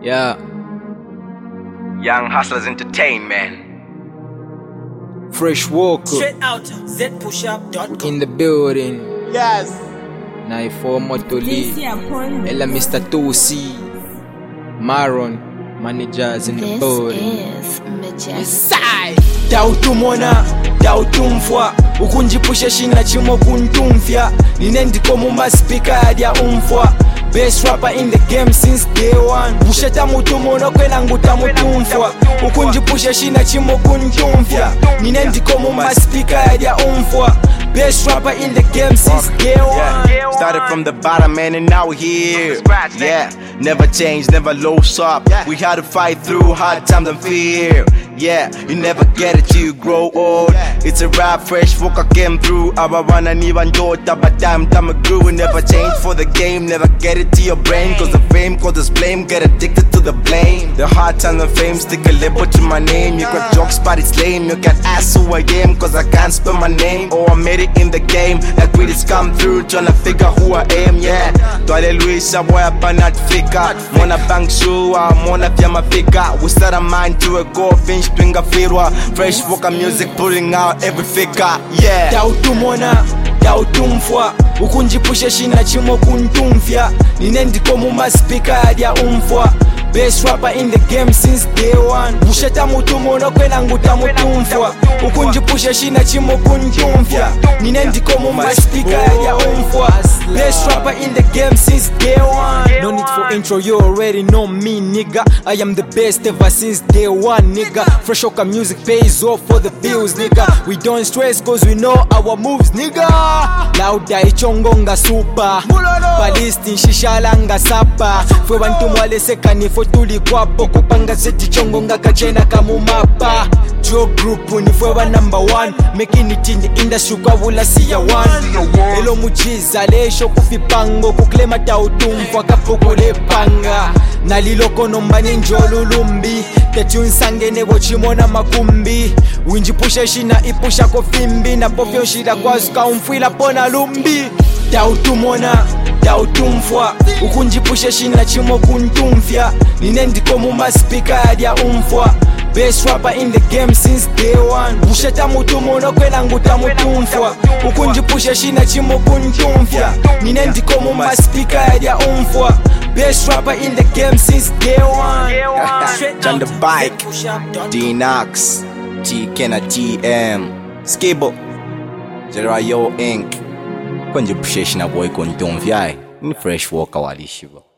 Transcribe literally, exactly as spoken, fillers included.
Yeah. Young Hustlers Entertainment. Fresh Walker Straight out z push up dot com. in the building. Yes. ninety-four Motoli. Ella Mister Tosi. Maron. Managers in the This building. is Majestic. Side. Dautumona, dautumfwa. Ukunjipusha shina chimo kuntumfya. Ninendiko muma speaker yadia umfwa. Best rapper in the game since day one. Usheta mutumono kwena nguta mutumfwa. Ukunjipusha shina chimo kuntumfya. Ninendiko muma speaker yadia umfwa. Best rapper in the game since day one. Yeah. Started from the bottom, man, and now we're here. Yeah, never change, never lose up. We had to fight through hard times and fear. Yeah, you never get it till you grow old. It's a rap, fresh folk I came through. Abawana niva njota, but time time I grew. We never change for the game, never get it to your brain. Cause the fame, cause this blame, get addicted to the blame. The hard times and fame, stick a label to my name. You got jokes, but it's lame. You can ask who I am, cause I can't spell my name. Oh, I made it in the game, like we just come through, tryna figure who I am, yeah. Twale Luisa, boy, I'm not fika. Mona bang shua, mona vyama fika. We start a mind to a go, finch twinga firwa. Fresh vocal music, pulling out every figure, yeah. Dautumona, dautumfwa. Ukunjipusha shina chimo kuntumfya. Ninendiko muma speaker yadia umfwa. Best rapper in the game since day one. Usheta mutumono kwena nguta mutumfwa. Ukunjipusha shina chimo kuntumfya. Ninendiko muma speaker yadia umfwa. Best rapper in the game since day one. No need for intro, you already know me, nigga. I am the best ever since day one, nigga. Fresh Oka music pays off for the bills, nigga. We don't stress cause we know our moves, nigga. Lauda ichongo nga super. Balisti nshishala nga sapa. Fwe bantu mwale sekani fo tuli kwapo. Kupanga seti chongo nga kachena kamumapa. Joe group ni fwe wa number one. Making it in the industry kwa wula siya one. Elo muchiza lesho kufipango. Kuklema tautumfwa kapukule panga. Naliloko nombani njolulumbi. Tetun sangene bochimona makumbi. Winjipusha shina ipusha kofimbi. Na popyo shida kwa suka umfwila pona lumbi. Dautumona, dautumfwa. Ukunjipusha shina chimo kuntumfya. Ninendiko muma speaker yadia umfwa. Best rapper in the game since day one. Usheta mutumono kwena nguta mutumfwa. Ukunjipusha shina chimo kuntumfya. Ninendiko muma speaker yadia umfwa. Best rapper in the game since day one. On the bike, D-Nox, T Kenna T M, Skibo, Zerayo Inc. Kwenye pusheshina boy kuntumfya ni Fresh Walker walishiba.